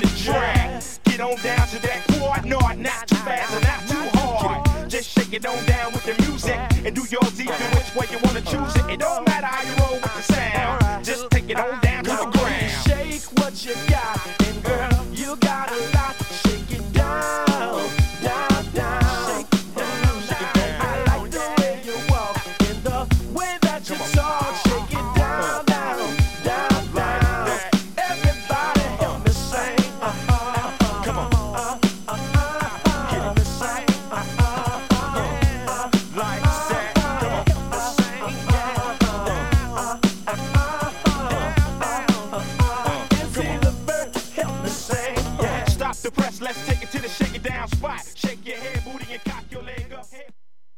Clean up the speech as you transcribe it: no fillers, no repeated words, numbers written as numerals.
the track. Get on down to that quad, no, not too fast and not too hard. Just shake it on down with the music and do yours either which way you wanna choose it.